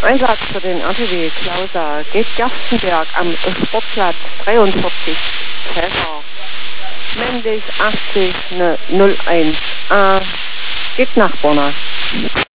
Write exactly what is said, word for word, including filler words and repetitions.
Einsatz für den R T W Klausa geht Gerstenberg am Sportplatz dreiundvierzig Pfeffer. Männlich achtzig null eins A geht nach Bonner.